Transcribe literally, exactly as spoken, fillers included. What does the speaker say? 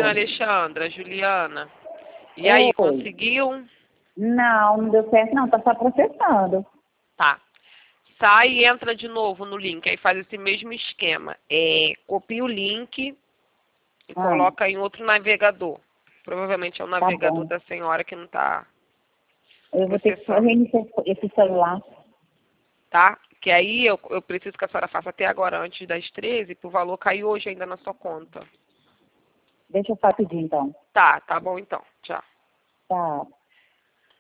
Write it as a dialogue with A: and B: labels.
A: dona Alexandra, Juliana. E aí,
B: Oi.
A: conseguiu?
B: Não, não deu certo não, tá só processando.
A: Tá. Sai e entra de novo no link. Aí faz esse mesmo esquema. É, copia o link e
B: Ah,
A: coloca em outro navegador. Provavelmente é o
B: tá
A: navegador
B: bom.
A: da senhora que não está
B: Eu vou ter que
A: processando.
B: reiniciar esse celular.
A: Tá? Que aí eu, eu preciso que a senhora faça até agora, antes das treze, para o valor cair hoje ainda na sua conta.
B: Deixa eu só pedir então.
A: Tá, tá bom então. Tchau.
B: Tá.